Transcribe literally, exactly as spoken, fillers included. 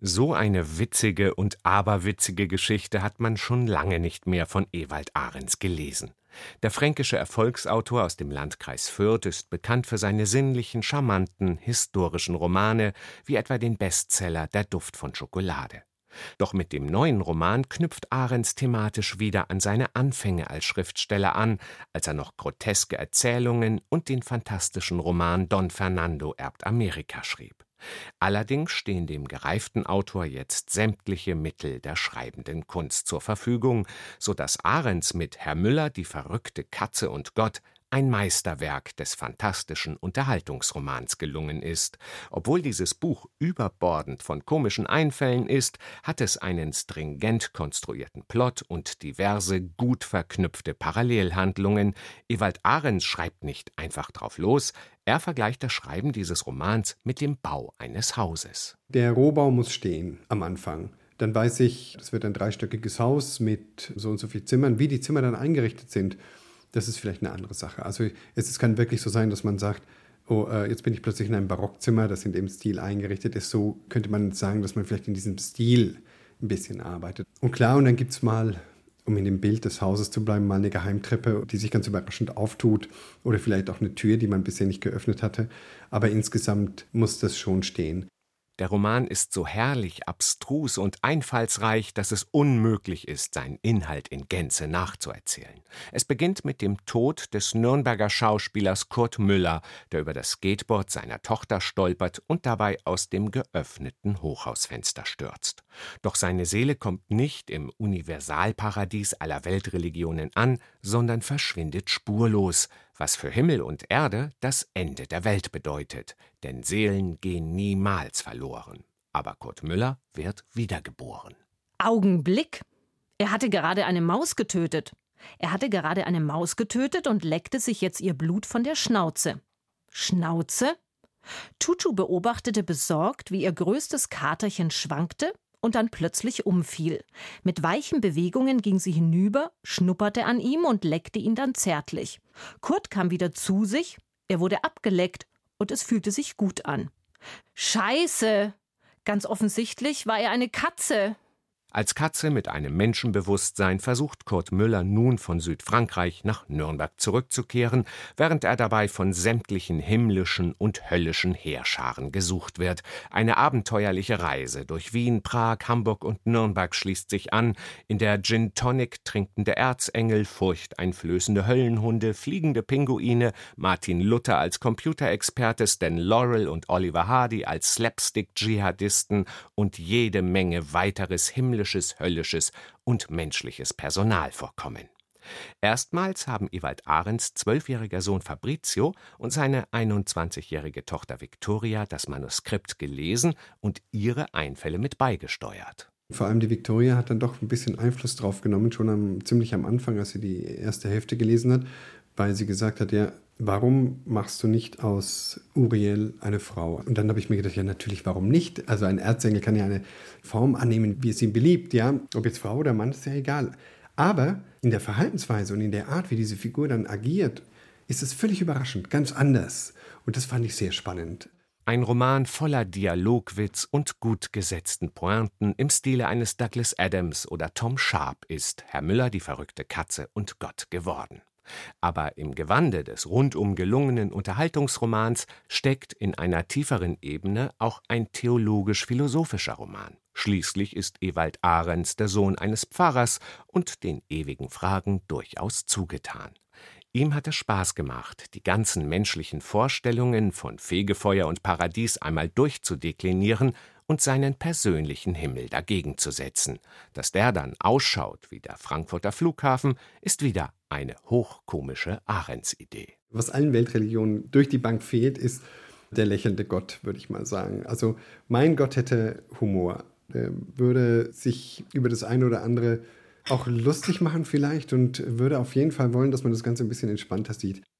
So eine witzige und aberwitzige Geschichte hat man schon lange nicht mehr von Ewald Arends gelesen. Der fränkische Erfolgsautor aus dem Landkreis Fürth ist bekannt für seine sinnlichen, charmanten, historischen Romane, wie etwa den Bestseller Der Duft von Schokolade. Doch mit dem neuen Roman knüpft Arends thematisch wieder an seine Anfänge als Schriftsteller an, als er noch groteske Erzählungen und den fantastischen Roman Don Fernando erbt Amerika schrieb. Allerdings stehen dem gereiften Autor jetzt sämtliche Mittel der schreibenden Kunst zur Verfügung, so dass Arends mit Herr Müller, die verrückte Katze und Gott ein Meisterwerk des fantastischen Unterhaltungsromans gelungen ist. Obwohl dieses Buch überbordend von komischen Einfällen ist, hat es einen stringent konstruierten Plot und diverse gut verknüpfte Parallelhandlungen. Ewald Arends schreibt nicht einfach drauf los, er vergleicht das Schreiben dieses Romans mit dem Bau eines Hauses. Der Rohbau muss stehen am Anfang. Dann weiß ich, das wird ein dreistöckiges Haus mit so und so vielen Zimmern. Wie die Zimmer dann eingerichtet sind, das ist vielleicht eine andere Sache. Also es, es kann wirklich so sein, dass man sagt, oh, äh, jetzt bin ich plötzlich in einem Barockzimmer, das in dem Stil eingerichtet ist. So könnte man sagen, dass man vielleicht in diesem Stil ein bisschen arbeitet. Und klar, und dann gibt es mal, um in dem Bild des Hauses zu bleiben, mal eine Geheimtreppe, die sich ganz überraschend auftut oder vielleicht auch eine Tür, die man bisher nicht geöffnet hatte. Aber insgesamt muss das schon stehen. Der Roman ist so herrlich abstrus und einfallsreich, dass es unmöglich ist, seinen Inhalt in Gänze nachzuerzählen. Es beginnt mit dem Tod des Nürnberger Schauspielers Kurt Müller, der über das Skateboard seiner Tochter stolpert und dabei aus dem geöffneten Hochhausfenster stürzt. Doch seine Seele kommt nicht im Universalparadies aller Weltreligionen an, sondern verschwindet spurlos, was für Himmel und Erde das Ende der Welt bedeutet, denn Seelen gehen niemals verloren. Aber Kurt Müller wird wiedergeboren. Augenblick! Er hatte gerade eine Maus getötet. Er hatte gerade eine Maus getötet und leckte sich jetzt ihr Blut von der Schnauze. Schnauze? Tutu beobachtete besorgt, wie ihr größtes Katerchen schwankte und dann plötzlich umfiel. Mit weichen Bewegungen ging sie hinüber, schnupperte an ihm und leckte ihn dann zärtlich. Kurt kam wieder zu sich, er wurde abgeleckt und es fühlte sich gut an. Scheiße! Ganz offensichtlich war er eine Katze. Als Katze mit einem Menschenbewusstsein versucht Kurt Müller nun von Südfrankreich nach Nürnberg zurückzukehren, während er dabei von sämtlichen himmlischen und höllischen Heerscharen gesucht wird. Eine abenteuerliche Reise durch Wien, Prag, Hamburg und Nürnberg schließt sich an, in der Gin-Tonic trinkende Erzengel, furchteinflößende Höllenhunde, fliegende Pinguine, Martin Luther als Computerexperte, Stan Laurel und Oliver Hardy als Slapstick-Dschihadisten und jede Menge weiteres himmlisches, höllisches und menschliches Personal vorkommen. Erstmals haben Ewald Arends zwölfjähriger Sohn Fabrizio und seine einundzwanzigjährige Tochter Victoria das Manuskript gelesen und ihre Einfälle mit beigesteuert. Vor allem die Victoria hat dann doch ein bisschen Einfluss drauf genommen, schon am, ziemlich am Anfang, als sie die erste Hälfte gelesen hat, weil sie gesagt hat, ja, warum machst du nicht aus Uriel eine Frau? Und dann habe ich mir gedacht, ja natürlich, warum nicht? Also ein Erzengel kann ja eine Form annehmen, wie es ihm beliebt, ja. Ob jetzt Frau oder Mann, ist ja egal. Aber in der Verhaltensweise und in der Art, wie diese Figur dann agiert, ist es völlig überraschend, ganz anders. Und das fand ich sehr spannend. Ein Roman voller Dialogwitz und gut gesetzten Pointen im Stile eines Douglas Adams oder Tom Sharp ist Herr Müller, die verrückte Katze und Gott geworden. Aber im Gewande des rundum gelungenen Unterhaltungsromans steckt in einer tieferen Ebene auch ein theologisch-philosophischer Roman. Schließlich ist Ewald Arends der Sohn eines Pfarrers und den ewigen Fragen durchaus zugetan. Ihm hat es Spaß gemacht, die ganzen menschlichen Vorstellungen von Fegefeuer und Paradies einmal durchzudeklinieren und seinen persönlichen Himmel dagegen zu setzen. Dass der dann ausschaut wie der Frankfurter Flughafen, ist wieder eine hochkomische Arends-Idee. Was allen Weltreligionen durch die Bank fehlt, ist der lächelnde Gott, würde ich mal sagen. Also mein Gott hätte Humor, er würde sich über das eine oder andere auch lustig machen vielleicht und würde auf jeden Fall wollen, dass man das Ganze ein bisschen entspannter sieht.